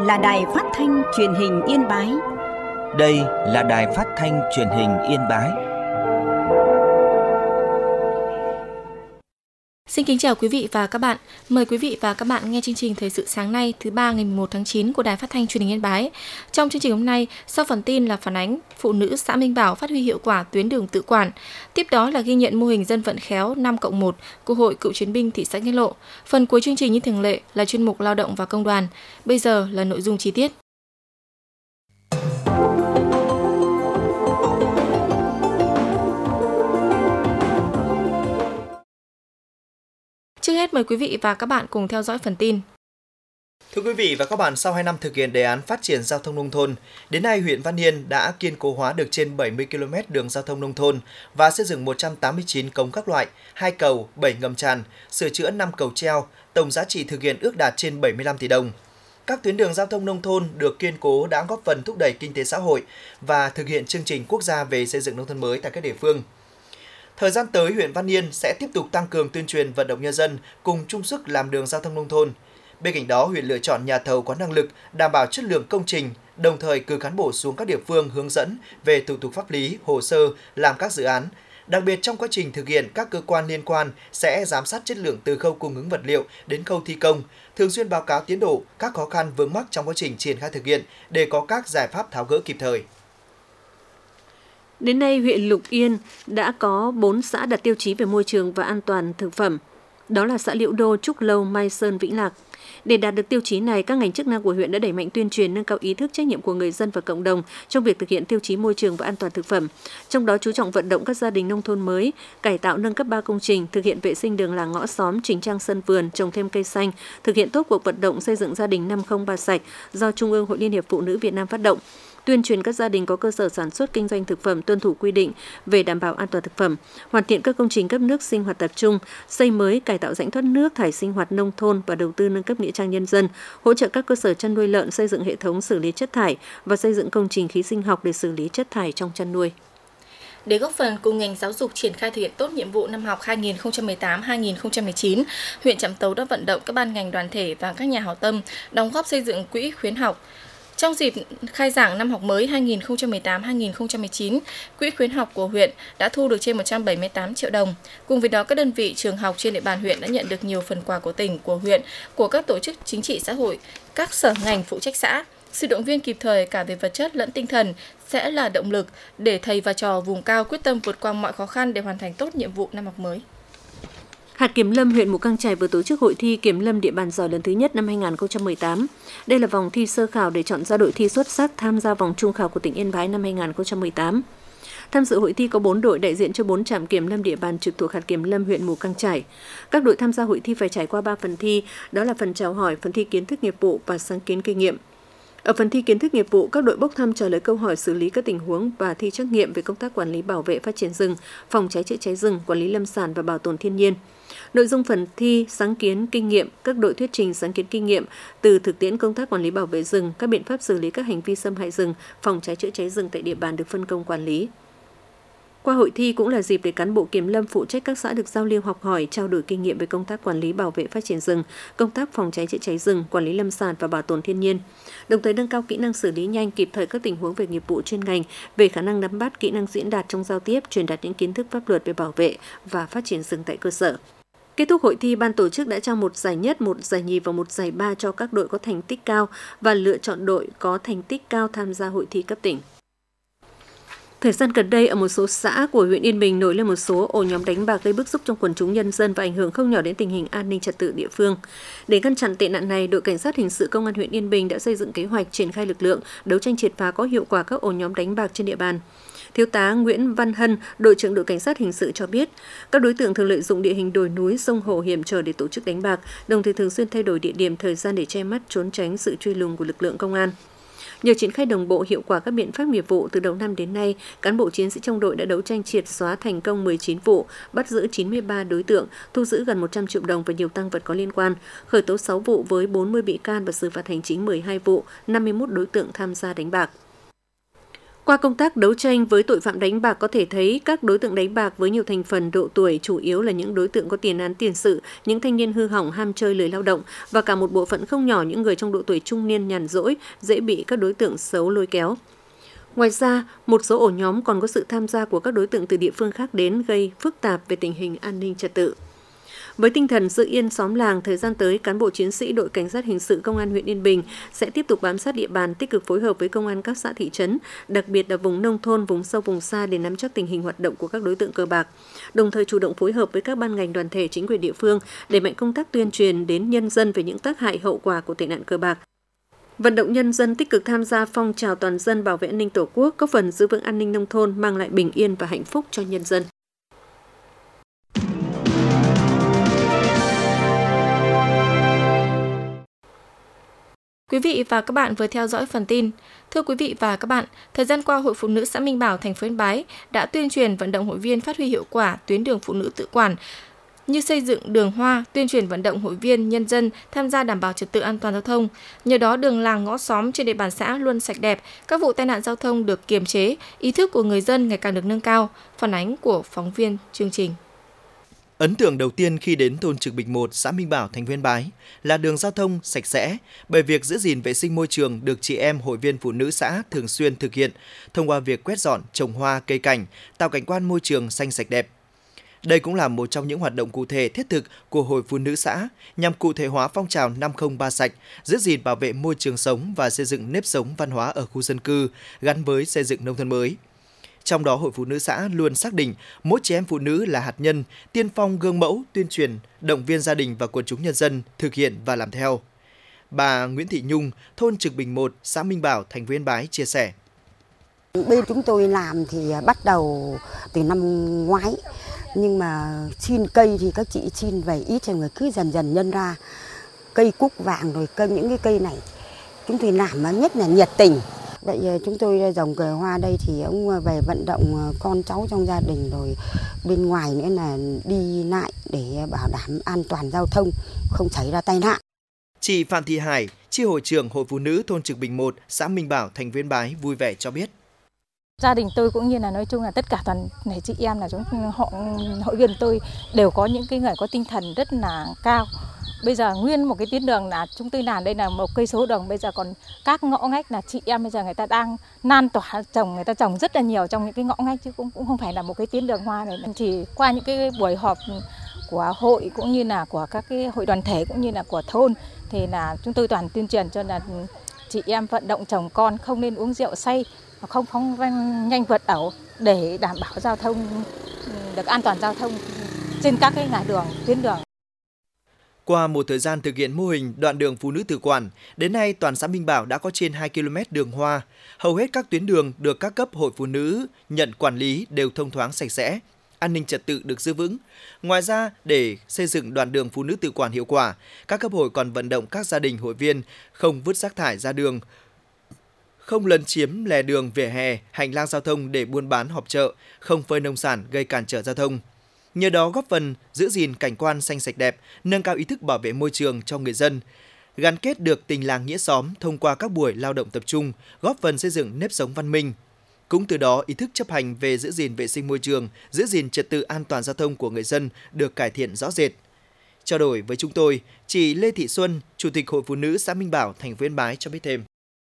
là Đài Phát thanh Truyền hình Yên Bái. Đây là Đài Phát thanh Truyền hình Yên Bái. Xin kính chào quý vị và các bạn. Mời quý vị và các bạn nghe chương trình Thời sự sáng nay thứ ba ngày 11 tháng 9 của Đài Phát thanh Truyền hình Yên Bái. Trong chương trình hôm nay, sau phần tin là phản ánh phụ nữ xã Minh Bảo phát huy hiệu quả tuyến đường tự quản. Tiếp đó là ghi nhận mô hình dân vận khéo 5+1 của Hội Cựu chiến binh thị xã Nghĩa Lộ. Phần cuối chương trình như thường lệ là chuyên mục Lao động và Công đoàn. Bây giờ là nội dung chi tiết. Trước hết mời quý vị và các bạn cùng theo dõi phần tin. Thưa quý vị và các bạn, sau 2 năm thực hiện đề án phát triển giao thông nông thôn, đến nay huyện Văn Yên đã kiên cố hóa được trên 70 km đường giao thông nông thôn và xây dựng 189 cống các loại, 2 cầu, 7 ngầm tràn, sửa chữa 5 cầu treo, tổng giá trị thực hiện ước đạt trên 75 tỷ đồng. Các tuyến đường giao thông nông thôn được kiên cố đã góp phần thúc đẩy kinh tế xã hội và thực hiện chương trình quốc gia về xây dựng nông thôn mới tại các địa phương. Thời gian tới, huyện Văn Yên sẽ tiếp tục tăng cường tuyên truyền vận động nhân dân cùng chung sức làm đường giao thông nông thôn. Bên cạnh đó, huyện lựa chọn nhà thầu có năng lực đảm bảo chất lượng công trình, đồng thời cử cán bộ xuống các địa phương hướng dẫn về thủ tục pháp lý, hồ sơ làm các dự án. Đặc biệt trong quá trình thực hiện, các cơ quan liên quan sẽ giám sát chất lượng từ khâu cung ứng vật liệu đến khâu thi công, thường xuyên báo cáo tiến độ, các khó khăn vướng mắc trong quá trình triển khai thực hiện để có các giải pháp tháo gỡ kịp thời. Đến nay, huyện Lục Yên đã có 4 xã đạt tiêu chí về môi trường và an toàn thực phẩm. Đó là xã Liễu Đô, Trúc Lâu, Mai Sơn, Vĩnh Lạc. Để đạt được tiêu chí này, các ngành chức năng của huyện đã đẩy mạnh tuyên truyền, nâng cao ý thức trách nhiệm của người dân và cộng đồng trong việc thực hiện tiêu chí môi trường và an toàn thực phẩm. Trong đó chú trọng vận động các gia đình nông thôn mới, cải tạo nâng cấp 3 công trình, thực hiện vệ sinh đường làng ngõ xóm, chỉnh trang sân vườn, trồng thêm cây xanh, thực hiện tốt cuộc vận động xây dựng gia đình 503 sạch do Trung ương Hội Liên hiệp Phụ nữ Việt Nam phát động. Tuyên truyền các gia đình có cơ sở sản xuất kinh doanh thực phẩm tuân thủ quy định về đảm bảo an toàn thực phẩm, hoàn thiện các công trình cấp nước sinh hoạt tập trung, xây mới, cải tạo rãnh thoát nước, thải sinh hoạt nông thôn và đầu tư nâng cấp nghĩa trang nhân dân, hỗ trợ các cơ sở chăn nuôi lợn xây dựng hệ thống xử lý chất thải và xây dựng công trình khí sinh học để xử lý chất thải trong chăn nuôi. Để góp phần cùng ngành giáo dục triển khai thực hiện tốt nhiệm vụ năm học 2018-2019, huyện Trạm Tấu đã vận động các ban ngành đoàn thể và các nhà hảo tâm đóng góp xây dựng quỹ khuyến học. Trong dịp khai giảng năm học mới 2018-2019, Quỹ khuyến học của huyện đã thu được trên 178 triệu đồng. Cùng với đó, các đơn vị trường học trên địa bàn huyện đã nhận được nhiều phần quà của tỉnh, của huyện, của các tổ chức chính trị xã hội, các sở ngành phụ trách xã. Sự động viên kịp thời cả về vật chất lẫn tinh thần sẽ là động lực để thầy và trò vùng cao quyết tâm vượt qua mọi khó khăn để hoàn thành tốt nhiệm vụ năm học mới. Hạt Kiểm lâm huyện Mù Cang Chải vừa tổ chức hội thi Kiểm lâm địa bàn giỏi lần thứ nhất năm 2018. Đây là vòng thi sơ khảo để chọn ra đội thi xuất sắc tham gia vòng trung khảo của tỉnh Yên Bái năm 2018. Tham dự hội thi có 4 đội đại diện cho 4 trạm kiểm lâm địa bàn trực thuộc hạt Kiểm lâm huyện Mù Cang Chải. Các đội tham gia hội thi phải trải qua 3 phần thi, đó là phần chào hỏi, phần thi kiến thức nghiệp vụ và sáng kiến kinh nghiệm. Ở phần thi kiến thức nghiệp vụ, các đội bốc thăm trả lời câu hỏi xử lý các tình huống và thi trắc nghiệm về công tác quản lý bảo vệ phát triển rừng, phòng cháy chữa cháy rừng, quản lý lâm sản và bảo tồn thiên nhiên. Nội dung phần thi sáng kiến kinh nghiệm, các đội thuyết trình sáng kiến kinh nghiệm từ thực tiễn công tác quản lý bảo vệ rừng, các biện pháp xử lý các hành vi xâm hại rừng, phòng cháy chữa cháy rừng tại địa bàn được phân công quản lý. Qua hội thi cũng là dịp để cán bộ kiểm lâm phụ trách các xã được giao lưu học hỏi, trao đổi kinh nghiệm về công tác quản lý bảo vệ phát triển rừng, công tác phòng cháy chữa cháy rừng, quản lý lâm sản và bảo tồn thiên nhiên. Đồng thời nâng cao kỹ năng xử lý nhanh kịp thời các tình huống về nghiệp vụ chuyên ngành, về khả năng nắm bắt, kỹ năng diễn đạt trong giao tiếp, truyền đạt những kiến thức pháp luật về bảo vệ và phát triển rừng tại cơ sở. Kết thúc hội thi, ban tổ chức đã trao 1 giải nhất, 1 giải nhì và 1 giải ba cho các đội có thành tích cao và lựa chọn đội có thành tích cao tham gia hội thi cấp tỉnh. Thời gian gần đây, ở một số xã của huyện Yên Bình nổi lên một số ổ nhóm đánh bạc gây bức xúc trong quần chúng nhân dân và ảnh hưởng không nhỏ đến tình hình an ninh trật tự địa phương. Để ngăn chặn tệ nạn này, đội cảnh sát hình sự công an huyện Yên Bình đã xây dựng kế hoạch triển khai lực lượng đấu tranh triệt phá có hiệu quả các ổ nhóm đánh bạc trên địa bàn. Thiếu tá Nguyễn Văn Hân, đội trưởng đội cảnh sát hình sự cho biết, các đối tượng thường lợi dụng địa hình đồi núi, sông hồ hiểm trở để tổ chức đánh bạc, đồng thời thường xuyên thay đổi địa điểm, thời gian để che mắt, trốn tránh sự truy lùng của lực lượng công an. Nhờ triển khai đồng bộ hiệu quả các biện pháp nghiệp vụ, từ đầu năm đến nay, cán bộ chiến sĩ trong đội đã đấu tranh triệt xóa thành công 19 vụ, bắt giữ 93 đối tượng, thu giữ gần 100 triệu đồng và nhiều tang vật có liên quan, khởi tố 6 vụ với 40 bị can và xử phạt hành chính 12 vụ, 51 đối tượng tham gia đánh bạc. Qua công tác đấu tranh với tội phạm đánh bạc có thể thấy các đối tượng đánh bạc với nhiều thành phần độ tuổi chủ yếu là những đối tượng có tiền án tiền sự, những thanh niên hư hỏng ham chơi lười lao động và cả một bộ phận không nhỏ những người trong độ tuổi trung niên nhàn rỗi, dễ bị các đối tượng xấu lôi kéo. Ngoài ra, một số ổ nhóm còn có sự tham gia của các đối tượng từ địa phương khác đến gây phức tạp về tình hình an ninh trật tự. Với tinh thần giữ yên xóm làng, thời gian tới, cán bộ chiến sĩ đội cảnh sát hình sự công an huyện Yên Bình sẽ tiếp tục bám sát địa bàn, tích cực phối hợp với công an các xã thị trấn, đặc biệt là vùng nông thôn, vùng sâu, vùng xa để nắm chắc tình hình hoạt động của các đối tượng cờ bạc. Đồng thời chủ động phối hợp với các ban ngành đoàn thể, chính quyền địa phương, đẩy mạnh công tác tuyên truyền đến nhân dân về những tác hại hậu quả của tệ nạn cờ bạc. Vận động nhân dân tích cực tham gia phong trào toàn dân bảo vệ an ninh Tổ quốc, góp phần giữ vững an ninh nông thôn, mang lại bình yên và hạnh phúc cho nhân dân. Quý vị và các bạn vừa theo dõi phần tin. Thưa quý vị và các bạn, thời gian qua, Hội Phụ nữ xã Minh Bảo, thành phố Yên Bái đã tuyên truyền vận động hội viên phát huy hiệu quả tuyến đường phụ nữ tự quản như xây dựng đường hoa, tuyên truyền vận động hội viên, nhân dân tham gia đảm bảo trật tự an toàn giao thông. Nhờ đó, đường làng ngõ xóm trên địa bàn xã luôn sạch đẹp, các vụ tai nạn giao thông được kiềm chế, ý thức của người dân ngày càng được nâng cao. Phản ánh của phóng viên chương trình. Ấn tượng đầu tiên khi đến thôn Trực Bình 1, xã Minh Bảo, thành phố Yên Bái là đường giao thông sạch sẽ, bởi việc giữ gìn vệ sinh môi trường được chị em hội viên phụ nữ xã thường xuyên thực hiện thông qua việc quét dọn, trồng hoa, cây cảnh, tạo cảnh quan môi trường xanh sạch đẹp. Đây cũng là một trong những hoạt động cụ thể thiết thực của Hội Phụ nữ xã nhằm cụ thể hóa phong trào 503 sạch, giữ gìn bảo vệ môi trường sống và xây dựng nếp sống văn hóa ở khu dân cư gắn với xây dựng nông thôn mới. Trong đó, Hội Phụ nữ xã luôn xác định mỗi chị em phụ nữ là hạt nhân, tiên phong gương mẫu, tuyên truyền, động viên gia đình và quần chúng nhân dân thực hiện và làm theo. Bà Nguyễn Thị Nhung, thôn Trực Bình 1, xã Minh Bảo, thành phố Yên Bái chia sẻ. Bên chúng tôi làm thì bắt đầu từ năm ngoái, nhưng mà xin cây thì các chị xin về ít rồi người cứ dần dần nhân ra. Cây cúc vàng rồi những cái cây này chúng tôi làm nhất là nhiệt tình. Vậy chúng tôi trồng cờ hoa đây thì ông về vận động con cháu trong gia đình, rồi bên ngoài nữa là đi lại để bảo đảm an toàn giao thông, không xảy ra tai nạn. Chị Phạm Thị Hải, chi hội trưởng Hội Phụ nữ thôn Trực Bình 1, xã Minh Bảo, thành phố Yên Bái vui vẻ cho biết. Gia đình tôi cũng như là nói chung là tất cả toàn thể chị em là hội viên tôi đều có những cái người có tinh thần rất là cao. Bây giờ nguyên một cái tuyến đường là chúng tôi làm đây là 1 cây số đường, bây giờ còn các ngõ ngách là chị em bây giờ người ta đang lan tỏa trồng, người ta trồng rất là nhiều trong những cái ngõ ngách chứ cũng không phải là một cái tuyến đường hoa này. Thì qua những cái buổi họp của hội cũng như là của các cái hội đoàn thể cũng như là của thôn thì là chúng tôi toàn tuyên truyền cho là chị em vận động chồng con không nên uống rượu say, không phóng nhanh vượt ẩu để đảm bảo giao thông được an toàn giao thông trên các cái ngã đường, tuyến đường. Qua một thời gian thực hiện mô hình đoạn đường phụ nữ tự quản, đến nay toàn xã Minh Bảo đã có trên 2 km đường hoa. Hầu hết các tuyến đường được các cấp hội phụ nữ nhận quản lý đều thông thoáng sạch sẽ, an ninh trật tự được giữ vững. Ngoài ra, để xây dựng đoạn đường phụ nữ tự quản hiệu quả, các cấp hội còn vận động các gia đình hội viên không vứt rác thải ra đường, không lấn chiếm lề đường, vỉa hè, hành lang giao thông để buôn bán họp chợ, không phơi nông sản gây cản trở giao thông. Nhờ đó góp phần giữ gìn cảnh quan xanh sạch đẹp, nâng cao ý thức bảo vệ môi trường cho người dân, gắn kết được tình làng nghĩa xóm thông qua các buổi lao động tập trung, góp phần xây dựng nếp sống văn minh. Cũng từ đó, ý thức chấp hành về giữ gìn vệ sinh môi trường, giữ gìn trật tự an toàn giao thông của người dân được cải thiện rõ rệt. Trao đổi với chúng tôi, chị Lê Thị Xuân, Chủ tịch Hội Phụ nữ xã Minh Bảo, thành phố Yên Bái cho biết thêm.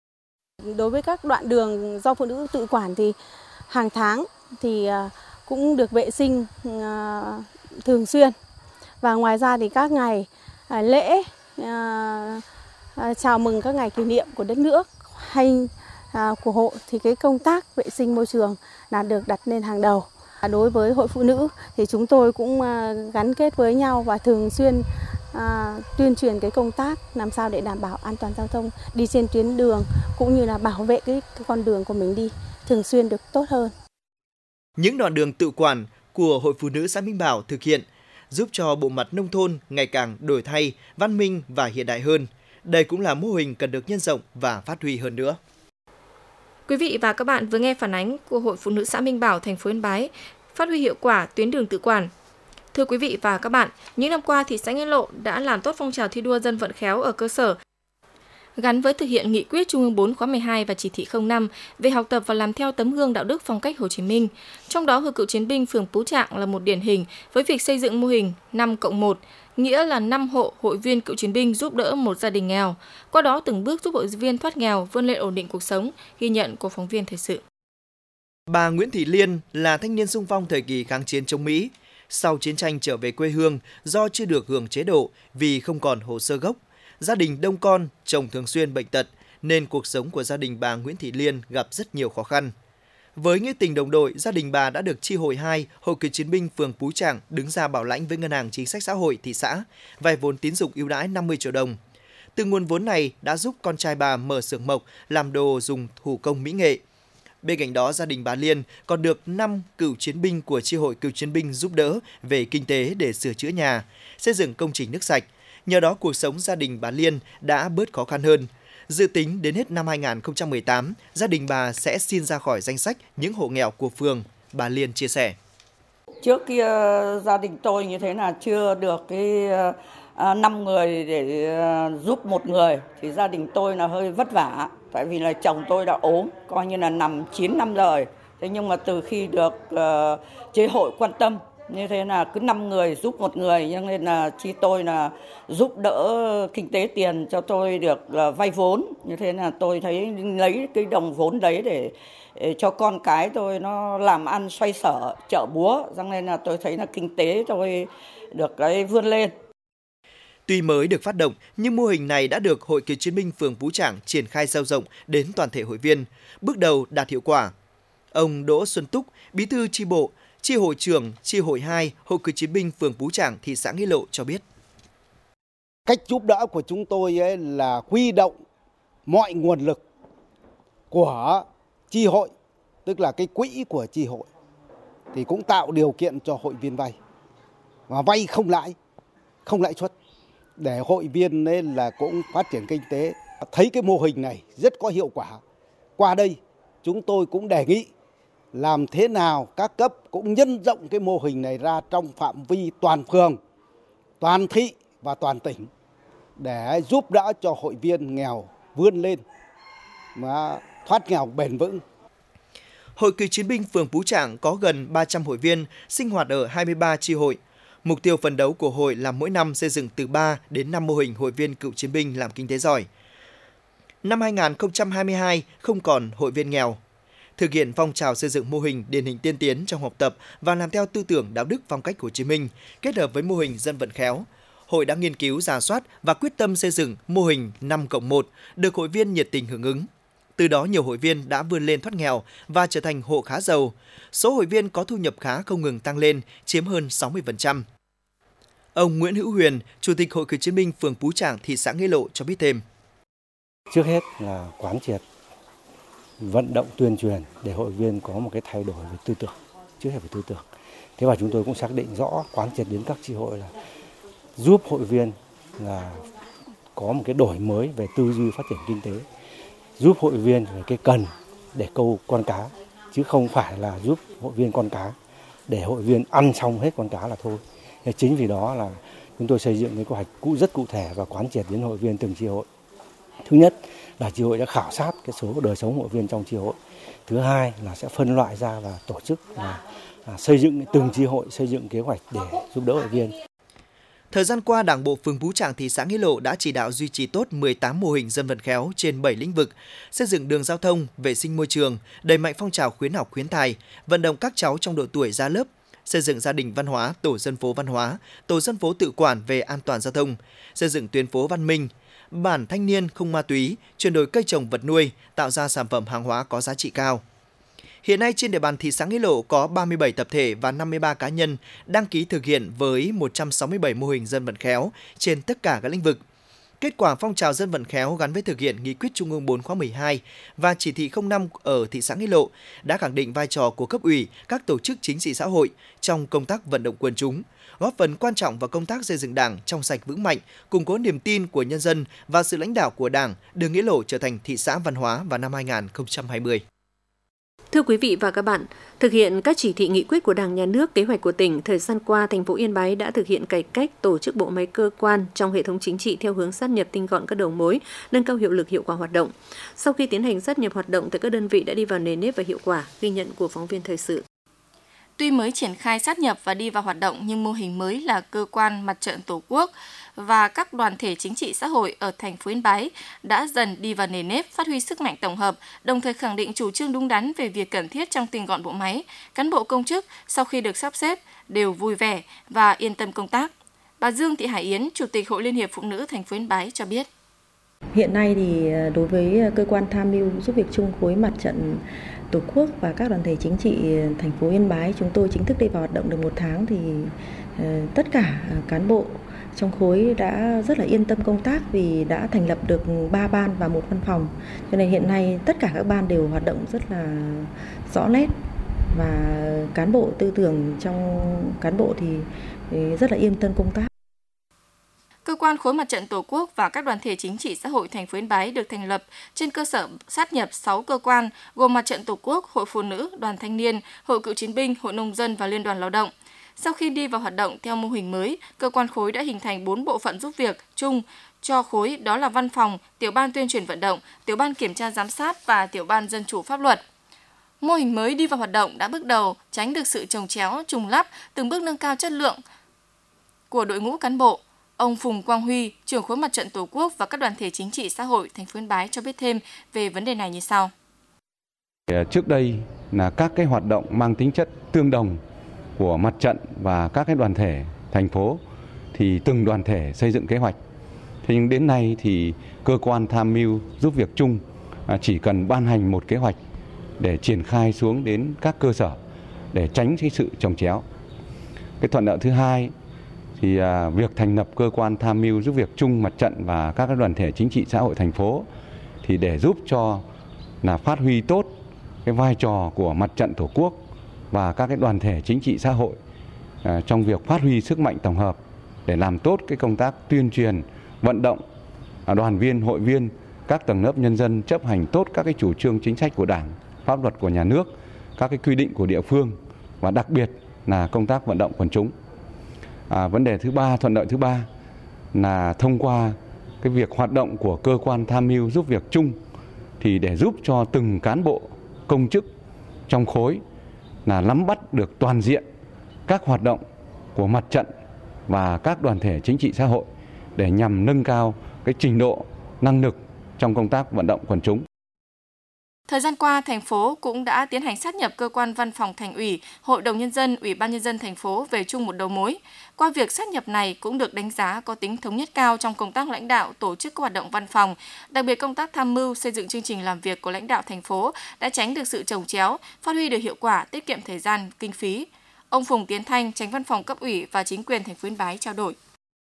Đối với các đoạn đường do phụ nữ tự quản thì hàng tháng thì cũng được vệ sinh thường xuyên. Và ngoài ra thì các ngày lễ chào mừng các ngày kỷ niệm của đất nước hay của hội thì cái công tác vệ sinh môi trường là được đặt lên hàng đầu. Đối với hội phụ nữ thì chúng tôi cũng gắn kết với nhau và thường xuyên tuyên truyền cái công tác làm sao để đảm bảo an toàn giao thông đi trên tuyến đường cũng như là bảo vệ cái con đường của mình đi thường xuyên được tốt hơn. Những đoạn đường tự quản của Hội Phụ nữ xã Minh Bảo thực hiện giúp cho bộ mặt nông thôn ngày càng đổi thay, văn minh và hiện đại hơn. Đây cũng là mô hình cần được nhân rộng và phát huy hơn nữa. Quý vị và các bạn vừa nghe phản ánh của Hội Phụ nữ xã Minh Bảo, thành phố Yên Bái, phát huy hiệu quả tuyến đường tự quản. Thưa quý vị và các bạn, những năm qua thị xã Nghĩa Lộ đã làm tốt phong trào thi đua dân vận khéo ở cơ sở. gắn với thực hiện nghị quyết Trung ương 4 khóa 12 và chỉ thị 05 về học tập và làm theo tấm gương đạo đức phong cách Hồ Chí Minh. Trong đó, Hội Cựu Chiến binh phường Pú Trạng là một điển hình với việc xây dựng mô hình 5+1, nghĩa là 5 hộ hội viên cựu chiến binh giúp đỡ một gia đình nghèo. Qua đó từng bước giúp hội viên thoát nghèo, vươn lên ổn định cuộc sống, ghi nhận của phóng viên thời sự. Bà Nguyễn Thị Liên là thanh niên xung phong thời kỳ kháng chiến chống Mỹ. Sau chiến tranh trở về quê hương do chưa được hưởng chế độ vì không còn hồ sơ gốc. Gia đình đông con, chồng thường xuyên bệnh tật nên cuộc sống của gia đình bà Nguyễn Thị Liên gặp rất nhiều khó khăn. Với nghĩa tình đồng đội, gia đình bà đã được chi hội 2, Hội Cựu Chiến binh phường Pú Trạng đứng ra bảo lãnh với Ngân hàng Chính sách Xã hội thị xã, vay vốn tín dụng ưu đãi 50 triệu đồng. Từ nguồn vốn này đã giúp con trai bà mở xưởng mộc làm đồ dùng thủ công mỹ nghệ. Bên cạnh đó, gia đình bà Liên còn được 5 cựu chiến binh của chi hội cựu chiến binh giúp đỡ về kinh tế để sửa chữa nhà, xây dựng công trình nước sạch. Nhờ đó, cuộc sống gia đình bà Liên đã bớt khó khăn hơn. Dự tính đến hết năm 2018, gia đình bà sẽ xin ra khỏi danh sách những hộ nghèo của phường, bà Liên chia sẻ. Trước kia gia đình tôi như thế là chưa được 5 người để giúp một người thì gia đình tôi là hơi vất vả. Tại vì là chồng tôi đã ốm, coi như là nằm 9 năm rồi. Thế nhưng mà từ khi được chế hội quan tâm, như thế là cứ 5 người giúp một người, cho nên là chi tôi là giúp đỡ kinh tế tiền cho tôi được vay vốn. Như thế là tôi thấy lấy cái đồng vốn đấy để cho con cái tôi nó làm ăn xoay sở, chợ búa. Cho nên là tôi thấy là kinh tế tôi được cái vươn lên. Tuy mới được phát động, nhưng mô hình này đã được Hội Cựu Chiến binh phường Pú Trạng triển khai sâu rộng đến toàn thể hội viên, bước đầu đạt hiệu quả. Ông Đỗ Xuân Túc, Bí thư chi bộ, chi hội trưởng chi hội 2, Hội Cựu Chiến binh phường Pú Trạng, thị xã Nghĩa Lộ cho biết. Cách giúp đỡ của chúng tôi là huy động mọi nguồn lực của chi hội, tức là cái quỹ của chi hội, thì cũng tạo điều kiện cho hội viên vay. Và vay không lãi suất, để hội viên nên là cũng phát triển kinh tế. Thấy cái mô hình này rất có hiệu quả. Qua đây chúng tôi cũng đề nghị làm thế nào các cấp cũng nhân rộng cái mô hình này ra trong phạm vi toàn phường, toàn thị và toàn tỉnh để giúp đỡ cho hội viên nghèo vươn lên mà thoát nghèo bền vững. Hội Cựu Chiến binh phường Pú Trạng có gần 300 hội viên sinh hoạt ở 23 chi hội. Mục tiêu phấn đấu của hội là mỗi năm xây dựng từ 3 đến 5 mô hình hội viên cựu chiến binh làm kinh tế giỏi. Năm 2022 không còn hội viên nghèo. Thực hiện phong trào xây dựng mô hình điển hình tiên tiến trong học tập và làm theo tư tưởng đạo đức phong cách Hồ Chí Minh, kết hợp với mô hình dân vận khéo. Hội đã nghiên cứu, rà soát và quyết tâm xây dựng mô hình 5+1, được hội viên nhiệt tình hưởng ứng. Từ đó nhiều hội viên đã vươn lên thoát nghèo và trở thành hộ khá giàu. Số hội viên có thu nhập khá không ngừng tăng lên, chiếm hơn 60%. Ông Nguyễn Hữu Huyền, Chủ tịch Hội Cựu Chiến binh phường Pú Trạng, thị xã Nghĩa Lộ cho biết thêm. Trước hết là quán triệt, vận động tuyên truyền để hội viên có một cái thay đổi về tư tưởng, trước hết về tư tưởng. Thế và chúng tôi cũng xác định rõ, quán triệt đến các chi hội là giúp hội viên là có một cái đổi mới về tư duy phát triển kinh tế, giúp hội viên về cái cần để câu con cá, chứ không phải là giúp hội viên con cá để hội viên ăn xong hết con cá là thôi. Chính vì đó là chúng tôi xây dựng cái kế hoạch rất cụ thể và quán triệt đến hội viên từng chi hội. Thứ nhất là chi hội đã khảo sát cái số đời sống hội viên trong chi hội. Thứ hai là sẽ phân loại ra và tổ chức là xây dựng từng chi hội, xây dựng kế hoạch để giúp đỡ hội viên. Thời gian qua, Đảng bộ phường Pú Trạng, thị xã Nghĩa Lộ đã chỉ đạo duy trì tốt 18 mô hình dân vận khéo trên 7 lĩnh vực, xây dựng đường giao thông, vệ sinh môi trường, đẩy mạnh phong trào khuyến học khuyến tài, vận động các cháu trong độ tuổi ra lớp, xây dựng gia đình văn hóa, tổ dân phố văn hóa, tổ dân phố tự quản về an toàn giao thông, xây dựng tuyến phố văn minh, bản thanh niên không ma túy, chuyển đổi cây trồng vật nuôi, tạo ra sản phẩm hàng hóa có giá trị cao. Hiện nay trên địa bàn thị xã Nghĩa Lộ có 37 tập thể và 53 cá nhân đăng ký thực hiện với 167 mô hình dân vận khéo trên tất cả các lĩnh vực. Kết quả phong trào dân vận khéo gắn với thực hiện nghị quyết Trung ương 4 khóa 12 và chỉ thị 05 ở thị xã Nghĩa Lộ đã khẳng định vai trò của cấp ủy, các tổ chức chính trị xã hội trong công tác vận động quần chúng, góp phần quan trọng vào công tác xây dựng Đảng trong sạch vững mạnh, củng cố niềm tin của nhân dân và sự lãnh đạo của Đảng, đưa Nghĩa Lộ trở thành thị xã văn hóa vào năm 2020. Thưa quý vị và các bạn, thực hiện các chỉ thị nghị quyết của Đảng, Nhà nước, kế hoạch của tỉnh, thời gian qua, thành phố Yên Bái đã thực hiện cải cách tổ chức bộ máy cơ quan trong hệ thống chính trị theo hướng sát nhập tinh gọn các đầu mối, nâng cao hiệu lực hiệu quả hoạt động. Sau khi tiến hành sát nhập hoạt động, tại các đơn vị đã đi vào nền nếp và hiệu quả, ghi nhận của phóng viên thời sự. Tuy mới triển khai sát nhập và đi vào hoạt động nhưng mô hình mới là cơ quan Mặt trận Tổ quốc và các đoàn thể chính trị xã hội ở thành phố Yên Bái đã dần đi vào nền nếp, phát huy sức mạnh tổng hợp, đồng thời khẳng định chủ trương đúng đắn về việc cần thiết trong tinh gọn bộ máy. Cán bộ công chức sau khi được sắp xếp đều vui vẻ và yên tâm công tác. Bà Dương Thị Hải Yến, Chủ tịch Hội Liên hiệp Phụ nữ thành phố Yên Bái cho biết. Hiện nay thì đối với cơ quan tham mưu giúp việc chung khối Mặt trận Tổ quốc và các đoàn thể chính trị thành phố Yên Bái, chúng tôi chính thức đi vào hoạt động được 1 tháng thì tất cả cán bộ trong khối đã rất là yên tâm công tác vì đã thành lập được 3 ban và 1 văn phòng. Cho nên hiện nay tất cả các ban đều hoạt động rất là rõ nét và cán bộ tư tưởng trong cán bộ thì rất là yên tâm công tác. Cơ quan khối Mặt trận Tổ quốc và các đoàn thể chính trị xã hội thành phố Yên Bái được thành lập trên cơ sở sát nhập 6 cơ quan gồm Mặt trận Tổ quốc, Hội Phụ nữ, Đoàn Thanh niên, Hội Cựu chiến binh, Hội Nông dân và Liên đoàn Lao động. Sau khi đi vào hoạt động theo mô hình mới, cơ quan khối đã hình thành 4 bộ phận giúp việc chung cho khối, đó là văn phòng, tiểu ban tuyên truyền vận động, tiểu ban kiểm tra giám sát và tiểu ban dân chủ pháp luật. Mô hình mới đi vào hoạt động đã bước đầu tránh được sự chồng chéo, trùng lắp, từng bước nâng cao chất lượng của đội ngũ cán bộ. Ông Phùng Quang Huy, trưởng khối Mặt trận Tổ quốc và các đoàn thể chính trị xã hội thành phố Yên Bái cho biết thêm về vấn đề này như sau. Trước đây là các cái hoạt động mang tính chất tương đồng của mặt trận và các cái đoàn thể thành phố thì từng đoàn thể xây dựng kế hoạch. Thế nhưng đến nay thì cơ quan tham mưu giúp việc chung chỉ cần ban hành một kế hoạch để triển khai xuống đến các cơ sở để tránh cái sự chồng chéo. Cái thuận lợi thứ hai thì việc thành lập cơ quan tham mưu giúp việc chung mặt trận và các đoàn thể chính trị xã hội thành phố thì để giúp cho là phát huy tốt cái vai trò của Mặt trận Tổ quốc và các cái đoàn thể chính trị xã hội trong việc phát huy sức mạnh tổng hợp để làm tốt cái công tác tuyên truyền, vận động đoàn viên, hội viên, các tầng lớp nhân dân chấp hành tốt các cái chủ trương chính sách của Đảng, pháp luật của nhà nước, các cái quy định của địa phương và đặc biệt là công tác vận động quần chúng. Vấn đề thứ ba, thuận lợi thứ ba là thông qua cái việc hoạt động của cơ quan tham mưu giúp việc chung thì để giúp cho từng cán bộ công chức trong khối là nắm bắt được toàn diện các hoạt động của mặt trận và các đoàn thể chính trị xã hội để nhằm nâng cao cái trình độ năng lực trong công tác vận động quần chúng. Thời gian qua, thành phố cũng đã tiến hành sát nhập cơ quan văn phòng Thành ủy, Hội đồng Nhân dân, Ủy ban Nhân dân thành phố về chung một đầu mối. Qua việc sát nhập này cũng được đánh giá có tính thống nhất cao trong công tác lãnh đạo, tổ chức các hoạt động văn phòng. Đặc biệt công tác tham mưu, xây dựng chương trình làm việc của lãnh đạo thành phố đã tránh được sự chồng chéo, phát huy được hiệu quả, tiết kiệm thời gian, kinh phí. Ông Phùng Tiến Thanh, Chánh Văn phòng Cấp ủy và Chính quyền thành phố Yên Bái trao đổi.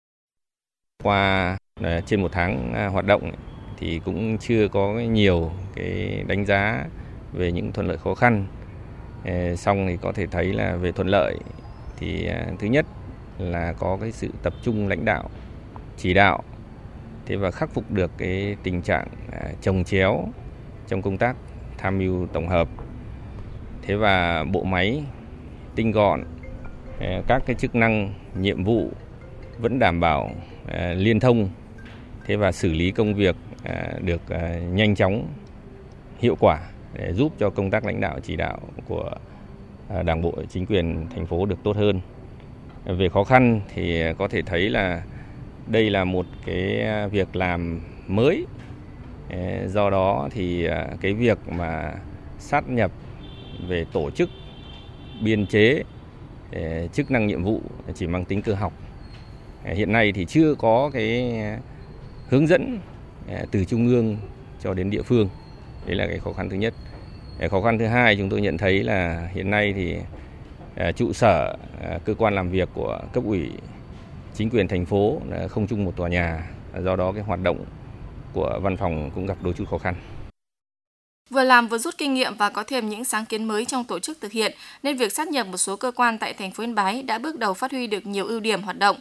Qua trên 1 tháng hoạt động thì cũng chưa có nhiều cái đánh giá về những thuận lợi khó khăn. Xong thì có thể thấy là về thuận lợi thì thứ nhất là có cái sự tập trung lãnh đạo, chỉ đạo, thế và khắc phục được cái tình trạng chồng chéo trong công tác tham mưu tổng hợp. Thế và bộ máy tinh gọn, các cái chức năng, nhiệm vụ vẫn đảm bảo liên thông, thế và xử lý công việc được nhanh chóng, hiệu quả để giúp cho công tác lãnh đạo chỉ đạo của Đảng bộ, chính quyền thành phố được tốt hơn. Về khó khăn thì có thể thấy là đây là một cái việc làm mới. Do đó thì cái việc mà sát nhập về tổ chức, biên chế, chức năng nhiệm vụ chỉ mang tính cơ học. Hiện nay thì chưa có cái hướng dẫn từ trung ương cho đến địa phương. Đấy là cái khó khăn thứ nhất. Khó khăn thứ hai chúng tôi nhận thấy là hiện nay thì trụ sở cơ quan làm việc của cấp ủy, chính quyền thành phố không chung một tòa nhà. Do đó cái hoạt động của văn phòng cũng gặp đôi chút khó khăn. Vừa làm vừa rút kinh nghiệm và có thêm những sáng kiến mới trong tổ chức thực hiện, nên việc sát nhập một số cơ quan tại thành phố Yên Bái đã bước đầu phát huy được nhiều ưu điểm hoạt động.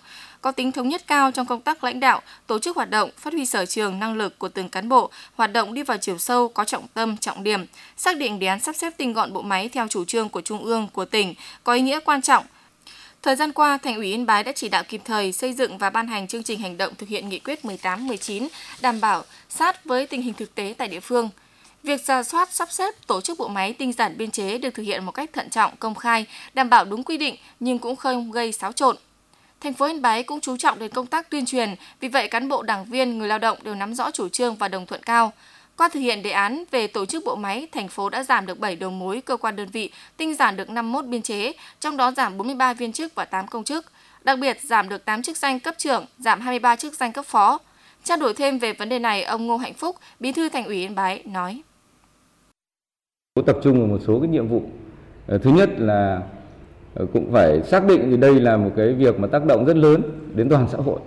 có tính thống nhất cao trong công tác lãnh đạo, tổ chức hoạt động, phát huy sở trường, năng lực của từng cán bộ, hoạt động đi vào chiều sâu, có trọng tâm, trọng điểm, xác định đề án sắp xếp tinh gọn bộ máy theo chủ trương của Trung ương, của tỉnh, có ý nghĩa quan trọng. Thời gian qua, Thành ủy Yên Bái đã chỉ đạo kịp thời xây dựng và ban hành chương trình hành động thực hiện nghị quyết 18-19, đảm bảo sát với tình hình thực tế tại địa phương. Việc rà soát, sắp xếp, tổ chức bộ máy tinh giản biên chế được thực hiện một cách thận trọng, công khai, đảm bảo đúng quy định nhưng cũng không gây xáo trộn. Thành phố Yên Bái cũng chú trọng đến công tác tuyên truyền, vì vậy cán bộ, đảng viên, người lao động đều nắm rõ chủ trương và đồng thuận cao. Qua thực hiện đề án về tổ chức bộ máy, thành phố đã giảm được 7 đầu mối cơ quan đơn vị, tinh giản được 51 biên chế, trong đó giảm 43 viên chức và 8 công chức. Đặc biệt, giảm được 8 chức danh cấp trưởng, giảm 23 chức danh cấp phó. Trao đổi thêm về vấn đề này, ông Ngô Hạnh Phúc, Bí thư Thành ủy Yên Bái nói: Tập trung vào một số cái nhiệm vụ. Thứ nhất là cũng phải xác định thì đây là một cái việc mà tác động rất lớn đến toàn xã hội.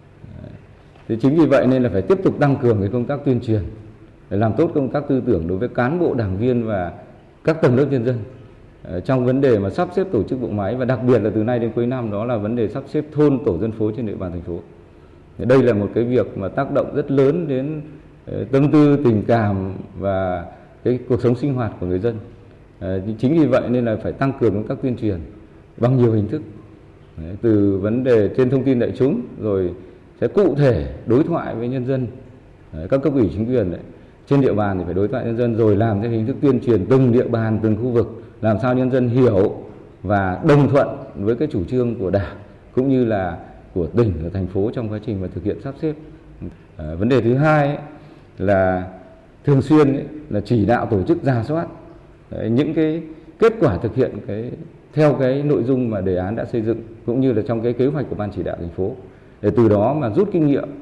Thì chính vì vậy nên là phải tiếp tục tăng cường cái công tác tuyên truyền, để làm tốt công tác tư tưởng đối với cán bộ, đảng viên và các tầng lớp nhân dân trong vấn đề mà sắp xếp tổ chức bộ máy, và đặc biệt là từ nay đến cuối năm đó là vấn đề sắp xếp thôn, tổ dân phố trên địa bàn thành phố. Đây là một cái việc mà tác động rất lớn đến tâm tư, tình cảm và cái cuộc sống sinh hoạt của người dân. Chính vì vậy nên là phải tăng cường công tác tuyên truyền bằng nhiều hình thức, từ vấn đề trên thông tin đại chúng, rồi sẽ cụ thể đối thoại với nhân dân, các cấp ủy chính quyền trên địa bàn thì phải đối thoại nhân dân, rồi làm theo hình thức tuyên truyền từng địa bàn, từng khu vực, làm sao nhân dân hiểu và đồng thuận với cái chủ trương của Đảng cũng như là của tỉnh và thành phố trong quá trình mà thực hiện sắp xếp. Vấn đề thứ hai là thường xuyên là chỉ đạo tổ chức rà soát những cái kết quả thực hiện theo cái nội dung mà đề án đã xây dựng, cũng như là trong cái kế hoạch của ban chỉ đạo thành phố, để từ đó mà rút kinh nghiệm.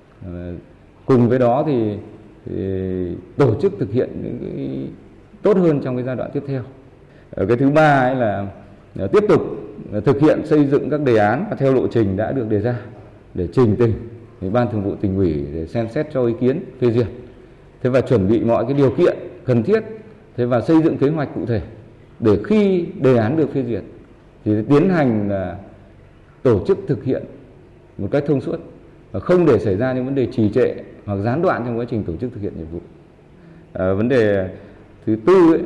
Cùng với đó thì tổ chức thực hiện những cái tốt hơn trong cái giai đoạn tiếp theo. Cái thứ ba là tiếp tục thực hiện xây dựng các đề án theo lộ trình đã được đề ra để trình tỉnh, Ban Thường vụ Tỉnh ủy để xem xét cho ý kiến phê duyệt. Thế và chuẩn bị mọi cái điều kiện cần thiết, thế và xây dựng kế hoạch cụ thể để khi đề án được phê duyệt thì tiến hành tổ chức thực hiện một cách thông suốt và không để xảy ra những vấn đề trì trệ hoặc gián đoạn trong quá trình tổ chức thực hiện nhiệm vụ. Vấn đề thứ tư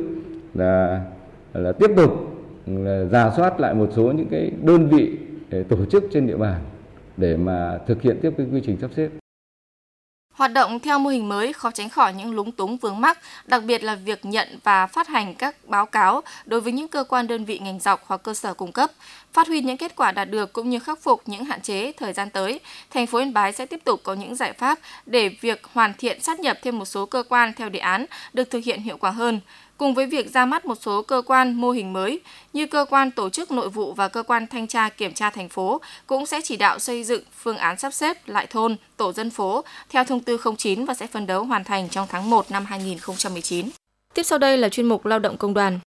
là tiếp tục rà soát lại một số những cái đơn vị tổ chức trên địa bàn để mà thực hiện tiếp cái quy trình sắp xếp. Hoạt động theo mô hình mới khó tránh khỏi những lúng túng vướng mắc, đặc biệt là việc nhận và phát hành các báo cáo đối với những cơ quan đơn vị ngành dọc hoặc cơ sở cung cấp. Phát huy những kết quả đạt được cũng như khắc phục những hạn chế, thời gian tới, thành phố Yên Bái sẽ tiếp tục có những giải pháp để việc hoàn thiện sát nhập thêm một số cơ quan theo đề án được thực hiện hiệu quả hơn. Cùng với việc ra mắt một số cơ quan mô hình mới như cơ quan tổ chức nội vụ và cơ quan thanh tra kiểm tra thành phố cũng sẽ chỉ đạo xây dựng phương án sắp xếp lại thôn, tổ dân phố theo thông tư 09 và sẽ phấn đấu hoàn thành trong tháng 1 năm 2019. Tiếp sau đây là chuyên mục Lao động Công đoàn.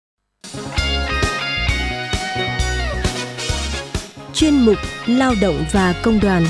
Chuyên mục Lao động và Công đoàn.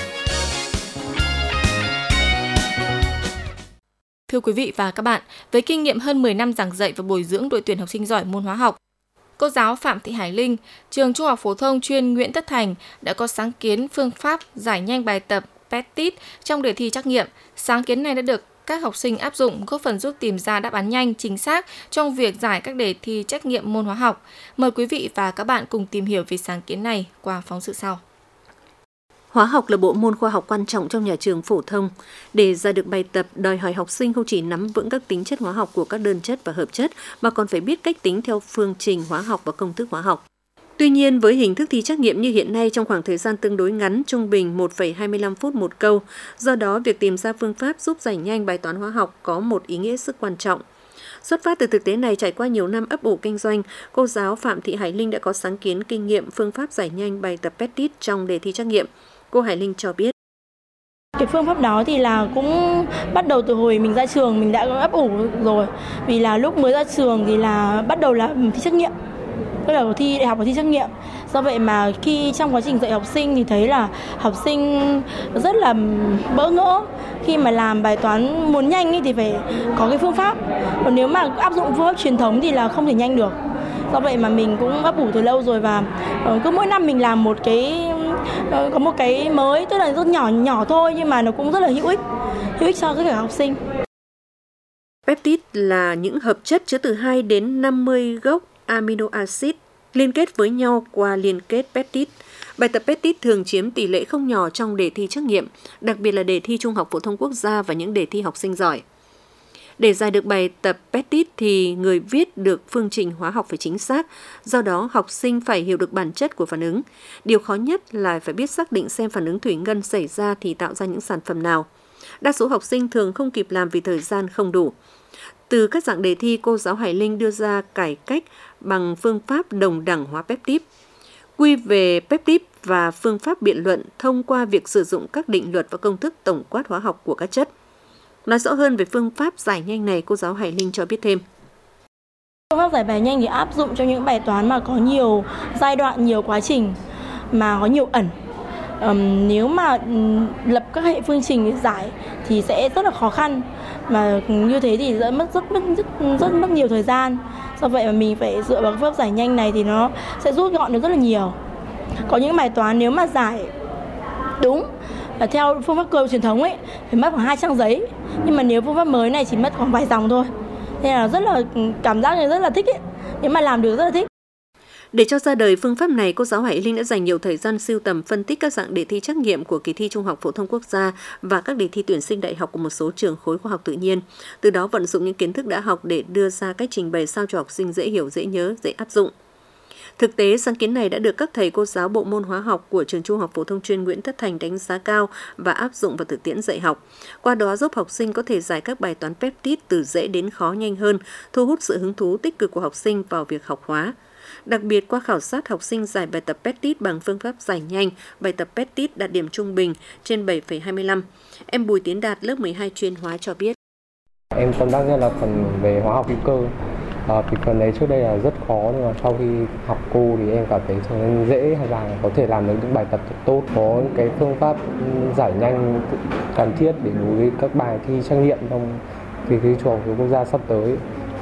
Thưa quý vị và các bạn, với kinh nghiệm hơn 10 năm giảng dạy và bồi dưỡng đội tuyển học sinh giỏi môn hóa học, cô giáo Phạm Thị Hải Linh, trường Trung học phổ thông chuyên Nguyễn Tất Thành đã có sáng kiến phương pháp giải nhanh bài tập PET-TIT trong đề thi trắc nghiệm. Sáng kiến này đã được các học sinh áp dụng, góp phần giúp tìm ra đáp án nhanh, chính xác trong việc giải các đề thi trắc nghiệm môn hóa học. Mời quý vị và các bạn cùng tìm hiểu về sáng kiến này qua phóng sự sau. Hóa học là bộ môn khoa học quan trọng trong nhà trường phổ thông. Để ra được bài tập, đòi hỏi học sinh không chỉ nắm vững các tính chất hóa học của các đơn chất và hợp chất, mà còn phải biết cách tính theo phương trình hóa học và công thức hóa học. Tuy nhiên, với hình thức thi trắc nghiệm như hiện nay trong khoảng thời gian tương đối ngắn, trung bình 1,25 phút một câu, do đó việc tìm ra phương pháp giúp giải nhanh bài toán hóa học có một ý nghĩa rất quan trọng. Xuất phát từ thực tế này, trải qua nhiều năm ấp ủ kinh doanh, cô giáo Phạm Thị Hải Linh đã có sáng kiến kinh nghiệm phương pháp giải nhanh bài tập PET-TIT trong đề thi trắc nghiệm. Cô Hải Linh cho biết. Cái phương pháp đó thì là cũng bắt đầu từ hồi mình ra trường mình đã ấp ủ rồi. Vì là lúc mới ra trường thì là bắt đầu là thi trắc nghiệm. Tức là thi đại học và thi trắc nghiệm. Do vậy mà khi trong quá trình dạy học sinh thì thấy là học sinh rất là bỡ ngỡ. Khi mà làm bài toán muốn nhanh ý thì phải có cái phương pháp. Còn nếu mà áp dụng phương pháp truyền thống thì là không thể nhanh được. Do vậy mà mình cũng ấp ủ từ lâu rồi và cứ mỗi năm mình làm một cái có một cái mới, tức là rất nhỏ thôi nhưng mà nó cũng rất là hữu ích cho tất cả học sinh. Peptide là những hợp chất chứa từ 2 đến 50 gốc amino acid liên kết với nhau qua liên kết peptide. Bài tập peptide thường chiếm tỷ lệ không nhỏ trong đề thi trắc nghiệm, đặc biệt là đề thi Trung học phổ thông quốc gia và những đề thi học sinh giỏi. Để giải được bài tập peptide thì người viết được phương trình hóa học phải chính xác, do đó học sinh phải hiểu được bản chất của phản ứng. Điều khó nhất là phải biết xác định xem phản ứng thủy ngân xảy ra thì tạo ra những sản phẩm nào. Đa số học sinh thường không kịp làm vì thời gian không đủ. Từ các dạng đề thi, cô giáo Hải Linh đưa ra cải cách bằng phương pháp đồng đẳng hóa peptide, quy về peptide và phương pháp biện luận thông qua việc sử dụng các định luật và công thức tổng quát hóa học của các chất. Nói rõ hơn về phương pháp giải nhanh này, cô giáo Hải Linh cho biết thêm. Phương pháp giải bài nhanh thì áp dụng cho những bài toán mà có nhiều giai đoạn, nhiều quá trình, mà có nhiều ẩn. Nếu mà lập các hệ phương trình để giải thì sẽ rất là khó khăn, mà như thế thì rất mất nhiều thời gian. Do vậy mà mình phải dựa vào phương pháp giải nhanh này thì nó sẽ rút gọn được rất là nhiều. Có những bài toán nếu mà giải đúng là theo phương pháp cơ truyền thống ấy phải mất khoảng 2 trang giấy, nhưng mà nếu phương pháp mới này chỉ mất khoảng vài dòng thôi. Nên là rất là cảm giác rất là thích ấy. Nếu mà làm được rất là thích. Để cho ra đời phương pháp này, cô giáo Hải Linh đã dành nhiều thời gian sưu tầm phân tích các dạng đề thi trắc nghiệm của kỳ thi Trung học phổ thông quốc gia và các đề thi tuyển sinh đại học của một số trường khối khoa học tự nhiên. Từ đó vận dụng những kiến thức đã học để đưa ra cách trình bày sao cho học sinh dễ hiểu, dễ nhớ, dễ áp dụng. Thực tế, sáng kiến này đã được các thầy cô giáo bộ môn hóa học của trường Trung học phổ thông chuyên Nguyễn Tất Thành đánh giá cao và áp dụng vào thực tiễn dạy học. Qua đó giúp học sinh có thể giải các bài toán peptide từ dễ đến khó nhanh hơn, thu hút sự hứng thú tích cực của học sinh vào việc học hóa. Đặc biệt, qua khảo sát học sinh giải bài tập peptide bằng phương pháp giải nhanh, bài tập peptide đạt điểm trung bình trên 7,25. Em Bùi Tiến Đạt, lớp 12 chuyên hóa cho biết. Em tâm đắc nhất là phần về hóa học hữu cơ. Thì phần đấy trước đây là rất khó, nhưng mà sau khi học cô thì em cảm thấy trở nên dễ và có thể làm được những bài tập thật tốt. Có cái phương pháp giải nhanh cần thiết để đối với các bài thi trắc nghiệm trong kỳ thi Trung học phổ thông quốc gia sắp tới.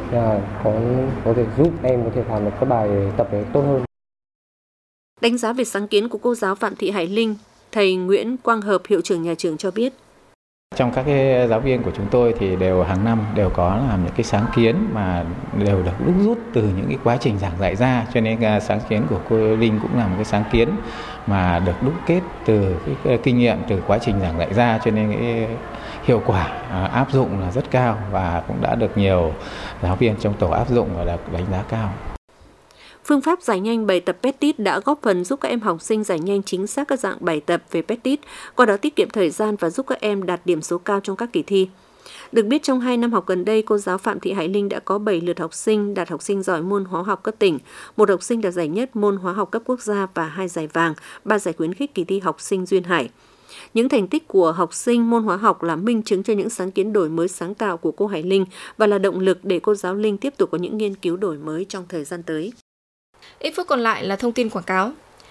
Có thể giúp em có thể làm được các bài tập đấy tốt hơn. Đánh giá về sáng kiến của cô giáo Phạm Thị Hải Linh, thầy Nguyễn Quang Hợp, hiệu trưởng nhà trường cho biết. Trong các cái giáo viên của chúng tôi thì đều hàng năm đều có làm những cái sáng kiến mà đều được đúc rút từ những cái quá trình giảng dạy ra, cho nên sáng kiến của cô Linh cũng là một cái sáng kiến mà được đúc kết từ cái kinh nghiệm từ quá trình giảng dạy ra, cho nên cái hiệu quả áp dụng là rất cao và cũng đã được nhiều giáo viên trong tổ áp dụng và được đánh giá cao. Phương pháp giải nhanh bài tập peptide đã góp phần giúp các em học sinh giải nhanh chính xác các dạng bài tập về peptide, qua đó tiết kiệm thời gian và giúp các em đạt điểm số cao trong các kỳ thi. Được biết, trong 2 năm học gần đây, cô giáo Phạm Thị Hải Linh đã có 7 lượt học sinh đạt học sinh giỏi môn hóa học cấp tỉnh, 1 học sinh đạt giải nhất môn hóa học cấp quốc gia và 2 giải vàng, 3 giải khuyến khích kỳ thi học sinh duyên hải. Những thành tích của học sinh môn hóa học là minh chứng cho những sáng kiến đổi mới sáng tạo của cô Hải Linh và là động lực để cô giáo Linh tiếp tục có những nghiên cứu đổi mới trong thời gian tới. Ít phút còn lại là thông tin quảng cáo.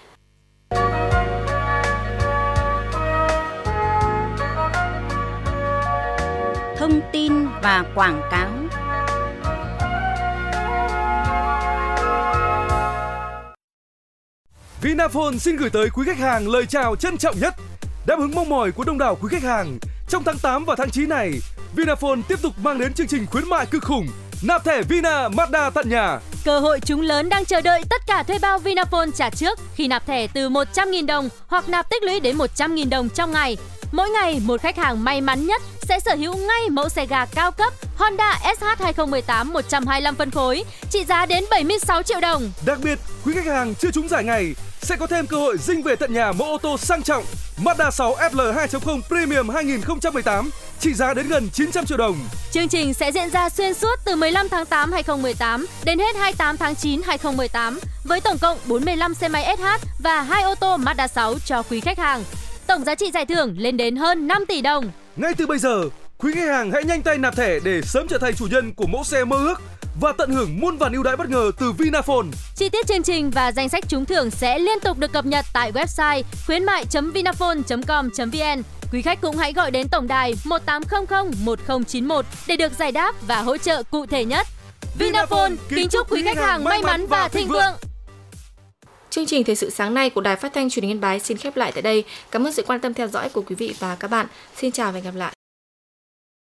Thông tin và quảng cáo. Vinaphone xin gửi tới quý khách hàng lời chào trân trọng nhất, đáp ứng mong mỏi của đông đảo quý khách hàng. Trong tháng 8 và tháng 9 này, Vinaphone tiếp tục mang đến chương trình khuyến mại cực khủng nạp thẻ Vina Mazda tận nhà. Cơ hội trúng lớn đang chờ đợi tất cả thuê bao Vinaphone trả trước khi nạp thẻ từ 100.000 đồng hoặc nạp tích lũy đến 100.000 đồng trong ngày. Mỗi ngày, một khách hàng may mắn nhất sẽ sở hữu ngay mẫu xe ga cao cấp Honda SH 2018 125 phân khối, trị giá đến 76 triệu đồng. Đặc biệt, quý khách hàng chưa trúng giải ngày sẽ có thêm cơ hội dinh về tận nhà mẫu ô tô sang trọng Mazda 6 FL 2.0 Premium 2018, trị giá đến gần 900 triệu đồng. Chương trình sẽ diễn ra xuyên suốt từ 15 tháng 8 2018 đến hết 28 tháng 9 2018 với tổng cộng 45 xe máy SH và 2 ô tô Mazda 6 cho quý khách hàng. Tổng giá trị giải thưởng lên đến hơn 5 tỷ đồng. Ngay từ bây giờ, quý khách hàng hãy nhanh tay nạp thẻ để sớm trở thành chủ nhân của mẫu xe mơ ước và tận hưởng muôn vàn ưu đãi bất ngờ từ Vinaphone. Chi tiết chương trình và danh sách trúng thưởng sẽ liên tục được cập nhật tại website khuyến mại.vinaphone.com.vn. Quý khách cũng hãy gọi đến tổng đài 1800 1091 để được giải đáp và hỗ trợ cụ thể nhất. Vinaphone kính chúc quý khách hàng may mắn và thịnh vượng. Chương trình Thời sự sáng nay của Đài Phát thanh Truyền hình Yên Bái xin khép lại tại đây. Cảm ơn sự quan tâm theo dõi của quý vị và các bạn. Xin chào và hẹn gặp lại.